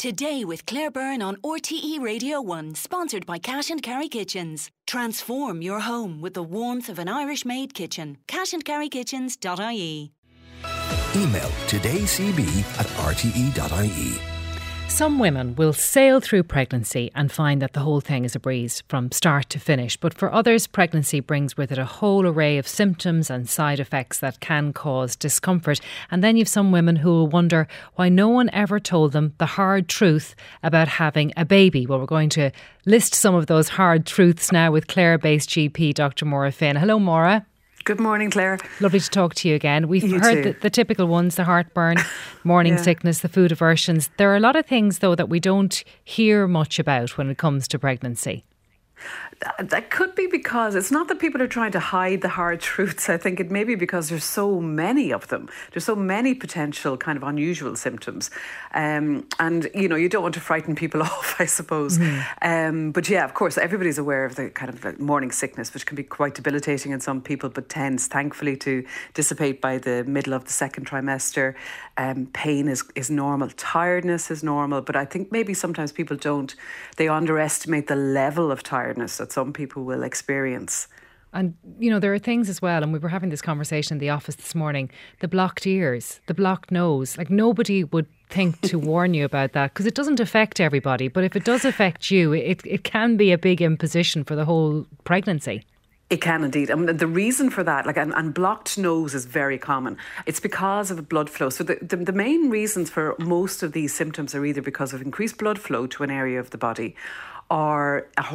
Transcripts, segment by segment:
Today with Claire Byrne on RTE Radio 1, sponsored by Cash and Carry Kitchens. Transform your home with the warmth of an Irish-made kitchen. cashandcarrykitchens.ie. Email todayscb@rte.ie. Some women will sail through pregnancy and find that the whole thing is a breeze from start to finish. But for others, pregnancy brings with it a whole array of symptoms and side effects that can cause discomfort. And then you've some women who will wonder why no one ever told them the hard truth about having a baby. Well, we're going to list some of those hard truths now with Clare-based GP Dr. Maura Finn. Hello, Maura. Good morning, Claire. Lovely to talk to you again. We've heard the typical ones, the heartburn, morning sickness, the food aversions. There are a lot of things, though, that we don't hear much about when it comes to pregnancy. That could be because it's not that people are trying to hide the hard truths. I think it may be because there's so many of them. There's so many potential kind of unusual symptoms. And, you know, you don't want to frighten people off, I suppose. But yeah, of course, everybody's aware of the kind of morning sickness, which can be quite debilitating in some people, but tends, thankfully, to dissipate by the middle of the second trimester. Pain is normal. Tiredness is normal. But I think maybe sometimes people they underestimate the level of tiredness that some people will experience. And, you know, there are things as well, and we were having this conversation in the office this morning, the blocked ears, the blocked nose. Like, nobody would think to warn you about that because it doesn't affect everybody. But if it does affect you, it can be a big imposition for the whole pregnancy. It can indeed. I mean, the reason for that, and blocked nose is very common. It's because of blood flow. So the main reasons for most of these symptoms are either because of increased blood flow to an area of the body, or the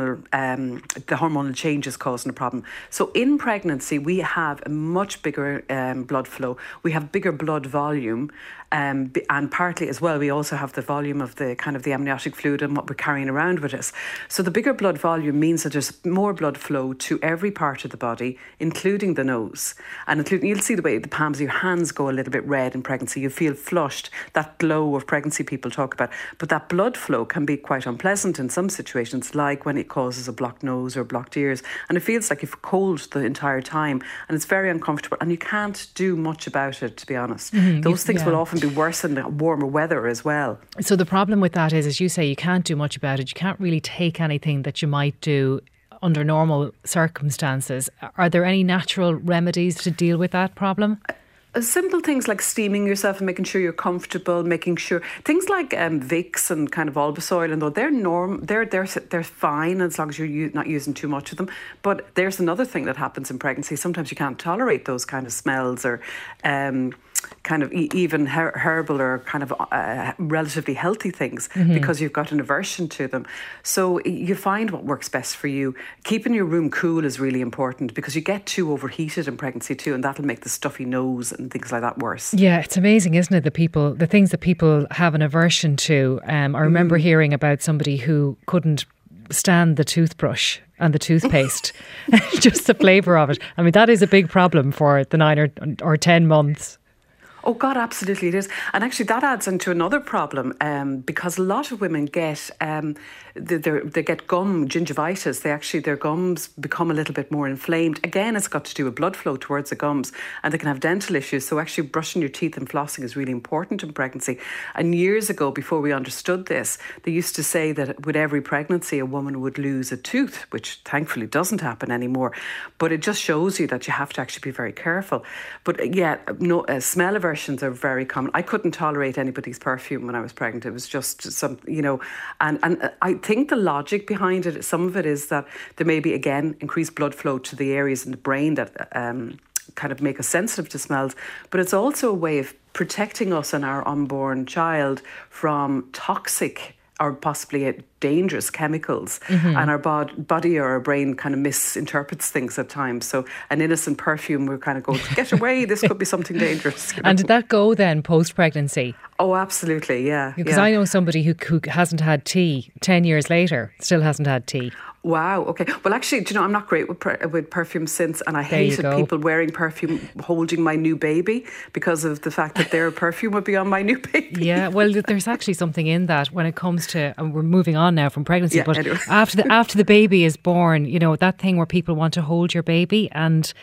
hormonal changes causing a problem. So in pregnancy, we have a much bigger blood flow. We have bigger blood volume, and partly as well, we also have the volume of the kind of the amniotic fluid and what we're carrying around with us. So the bigger blood volume means that there's more blood flow to every part of the body, including the nose. And you'll see the way the palms of your hands go a little bit red in pregnancy. You feel flushed, that glow of pregnancy people talk about. But that blood flow can be quite unpleasant in some situations, like when it causes a blocked nose or blocked ears, and it feels like you've cold the entire time, and it's very uncomfortable, and you can't do much about it, to be honest. Those things will often be worse in warmer weather as well. So the problem with that is, as you say, you can't do much about it. You can't really take anything that you might do under normal circumstances. Are there any natural remedies to deal with that problem? Simple things like steaming yourself and making sure you're comfortable, making sure things like Vicks and kind of Albasoil, and though they're fine as long as you're not using too much of them. But there's another thing that happens in pregnancy. Sometimes you can't tolerate those kind of smells or kind of even herbal or kind of relatively healthy things because you've got an aversion to them. So you find what works best for you. Keeping your room cool is really important because you get too overheated in pregnancy too, and that'll make the stuffy nose and things like that worse. Yeah, it's amazing, isn't it? The things that people have an aversion to. I remember hearing about somebody who couldn't stand the toothbrush and the toothpaste, just the flavour of it. I mean, that is a big problem for the 9 or 10 months. Oh God, absolutely it is. And actually that adds into another problem because a lot of women get they get gum gingivitis. Their gums become a little bit more inflamed. Again, it's got to do with blood flow towards the gums, and they can have dental issues. So actually brushing your teeth and flossing is really important in pregnancy. And years ago, before we understood this, they used to say that with every pregnancy a woman would lose a tooth, which thankfully doesn't happen anymore. But it just shows you that you have to actually be very careful. But yeah, smell aversions are very common. I couldn't tolerate anybody's perfume when I was pregnant. It was just some, and I think the logic behind it, some of it is that there may be, again, increased blood flow to the areas in the brain that kind of make us sensitive to smells. But it's also a way of protecting us and our unborn child from toxic or possibly dangerous chemicals, and our body or our brain kind of misinterprets things at times. So an innocent perfume, we're kind of going, get away, this could be something dangerous. And did that go then post-pregnancy? Oh, absolutely, yeah. Because I know somebody who hasn't had tea 10 years later, still hasn't had tea. Wow, okay. Well, actually, I'm not great with perfume since, and I hated people wearing perfume holding my new baby because of the fact that their perfume would be on my new baby. Yeah, well, there's actually something in that when it comes to, and we're moving on now from pregnancy, but anyway. after the baby is born, that thing where people want to hold your baby, and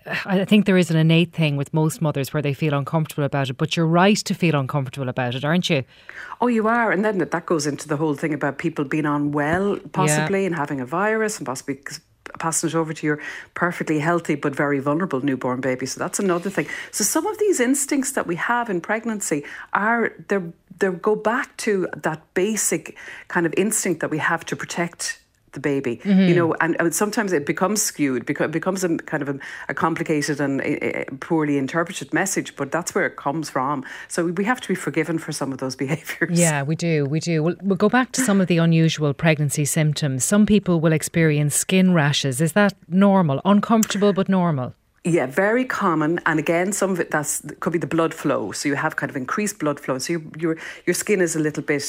I think there is an innate thing with most mothers where they feel uncomfortable about it, but you're right to feel uncomfortable about it, aren't you? Oh, you are. And then that goes into the whole thing about people being unwell, possibly, and having a virus and possibly passing it over to your perfectly healthy but very vulnerable newborn baby. So that's another thing. So some of these instincts that we have in pregnancy they go back to that basic kind of instinct that we have to protect the baby, and sometimes it becomes skewed because it becomes a kind of a complicated and poorly interpreted message, but that's where it comes from. So we have to be forgiven for some of those behaviours. Yeah, we do. We'll go back to some of the unusual pregnancy symptoms. Some people will experience skin rashes. Is that normal? Uncomfortable but normal? Yeah, very common. And again, some of it could be the blood flow. So you have kind of increased blood flow. So your skin is a little bit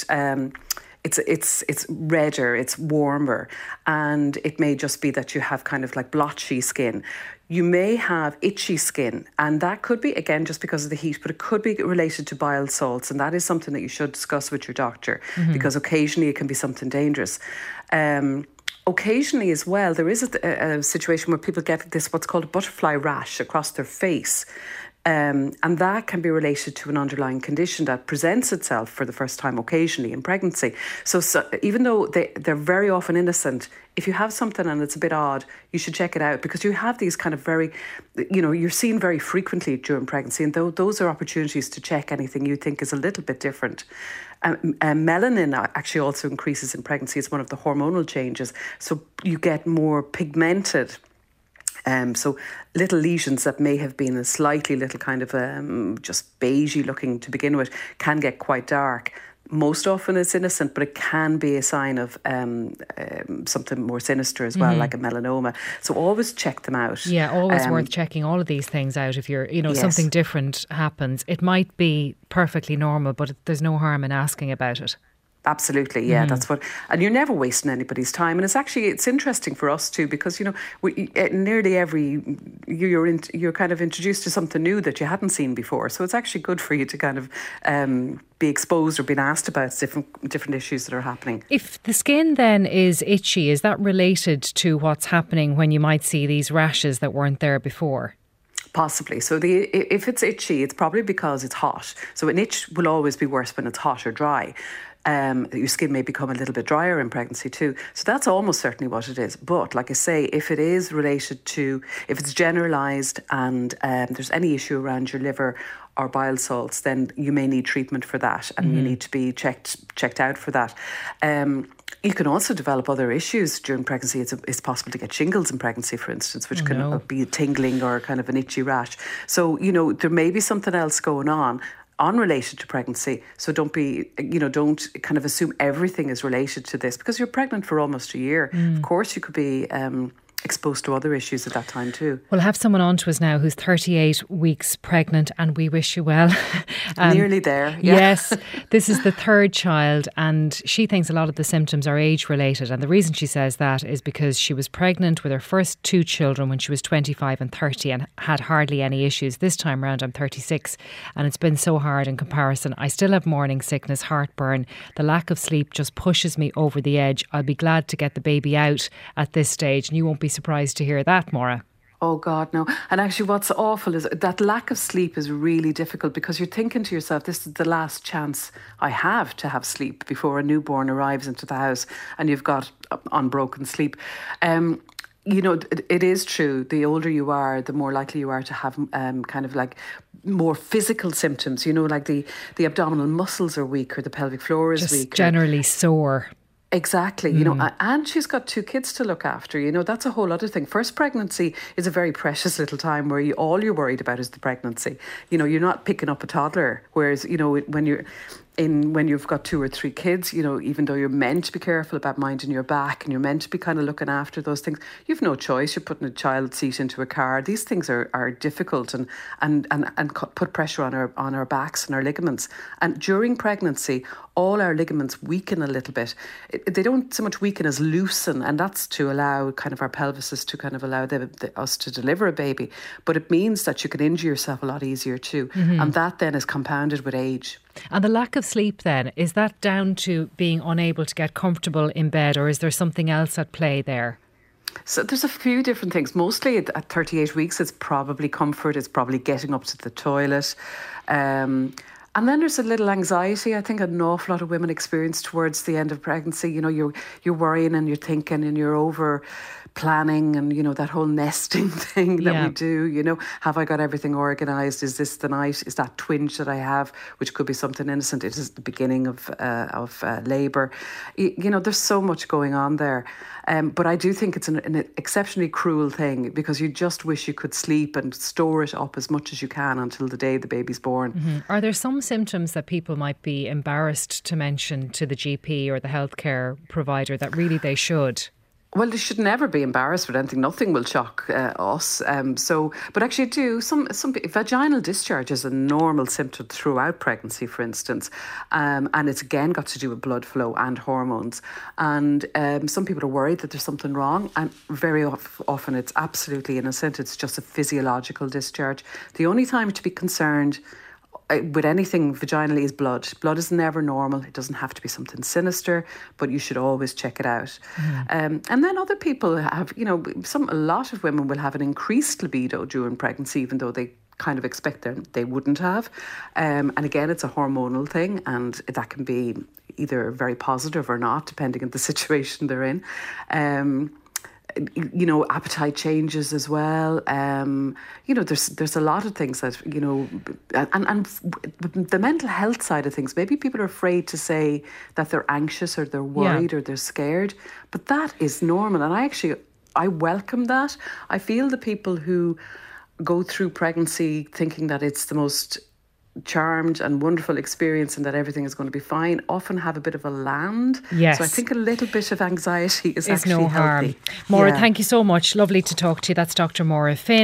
it's redder, it's warmer, and it may just be that you have kind of like blotchy skin. You may have itchy skin, and that could be, again, just because of the heat, but it could be related to bile salts, and that is something that you should discuss with your doctor, because occasionally it can be something dangerous. Occasionally as well, there is a situation where people get this, what's called a butterfly rash across their face. And that can be related to an underlying condition that presents itself for the first time occasionally in pregnancy. So even though they're very often innocent, if you have something and it's a bit odd, you should check it out, because you have these kind of very, you're seen very frequently during pregnancy, and those are opportunities to check anything you think is a little bit different. Melanin actually also increases in pregnancy. It's one of the hormonal changes. So you get more pigmented. So little lesions that may have been a slightly little kind of just beigey looking to begin with can get quite dark. Most often it's innocent, but it can be a sign of something more sinister as well, like a melanoma. So always check them out. Yeah, always worth checking all of these things out. If you're, something different happens, it might be perfectly normal, but there's no harm in asking about it. Absolutely, yeah, that's what, and you're never wasting anybody's time. And it's interesting for us too, because nearly every you're kind of introduced to something new that you hadn't seen before. So it's actually good for you to kind of be exposed or being asked about different issues that are happening. If the skin then is itchy, is that related to what's happening when you might see these rashes that weren't there before? Possibly. So if it's itchy, it's probably because it's hot. So an itch will always be worse when it's hot or dry. Your skin may become a little bit drier in pregnancy too. So that's almost certainly what it is. But like I say, if it is related to, if it's generalised and there's any issue around your liver or bile salts, then you may need treatment for that, and you need to be checked out for that. You can also develop other issues during pregnancy. It's possible to get shingles in pregnancy, for instance, which can be tingling or kind of an itchy rash. So, there may be something else going on unrelated to pregnancy. So don't don't kind of assume everything is related to this, because you're pregnant for almost a year. Of course, you could be exposed to other issues at that time too. We'll have someone on to us now who's 38 weeks pregnant, and we wish you well. Nearly there. Yeah. Yes, this is the third child, and she thinks a lot of the symptoms are age related, and the reason she says that is because she was pregnant with her first two children when she was 25 and 30 and had hardly any issues. This time around I'm 36 and it's been so hard in comparison. I still have morning sickness, heartburn. The lack of sleep just pushes me over the edge. I'll be glad to get the baby out at this stage, and you won't be surprised to hear that, Maura. Oh God, no. And actually what's awful is that lack of sleep is really difficult, because you're thinking to yourself, this is the last chance I have to have sleep before a newborn arrives into the house and you've got unbroken sleep. It is true. The older you are, the more likely you are to have kind of like more physical symptoms, like the abdominal muscles are weak, or the pelvic floor is weak. Just generally sore. Exactly, and she's got two kids to look after. That's a whole other thing. First pregnancy is a very precious little time where all you're worried about is the pregnancy. You're not picking up a toddler. Whereas, when you've got two or three kids, even though you're meant to be careful about minding your back and you're meant to be kind of looking after those things, you've no choice. You're putting a child seat into a car. These things are difficult and put pressure on our backs and our ligaments. And during pregnancy, all our ligaments weaken a little bit. They don't so much weaken as loosen, and that's to allow kind of our pelvises to kind of allow us to deliver a baby. But it means that you can injure yourself a lot easier too. And that then is compounded with age. And the lack of sleep then, is that down to being unable to get comfortable in bed, or is there something else at play there? So there's a few different things. Mostly at 38 weeks, it's probably comfort. It's probably getting up to the toilet. And then there's a little anxiety, I think an awful lot of women experience towards the end of pregnancy. You know, you're worrying and you're thinking and you're over planning and, you know, that whole nesting thing that we do, you know, have I got everything organised? Is this the night? Is that twinge that I have, which could be something innocent? It is the beginning of labour. You know, there's so much going on there. But I do think it's an exceptionally cruel thing, because you just wish you could sleep and store it up as much as you can until the day the baby's born. Mm-hmm. Are there some symptoms that people might be embarrassed to mention to the GP or the healthcare provider that really they should? Well, they should never be embarrassed with anything. Nothing will shock us. But actually, some vaginal discharge is a normal symptom throughout pregnancy, for instance, and it's again got to do with blood flow and hormones. And some people are worried that there's something wrong, and very often it's absolutely innocent. It's just a physiological discharge. The only time to be concerned with anything vaginally is blood. Blood is never normal. It doesn't have to be something sinister, but you should always check it out. And then other people have, you know, a lot of women will have an increased libido during pregnancy, even though they kind of expect they wouldn't have. And again, it's a hormonal thing, and that can be either very positive or not, depending on the situation they're in. You know, appetite changes as well. You know, there's a lot of things that, you know, and the mental health side of things. Maybe people are afraid to say that they're anxious or they're worried or they're scared, but that is normal. And I welcome that. I feel the people who go through pregnancy thinking that it's the most charmed and wonderful experience and that everything is going to be fine often have a bit of a land. Yes. So I think a little bit of anxiety is actually no healthy. harm. Maura, thank you so much. Lovely to talk to you. That's Dr. Maura Finn.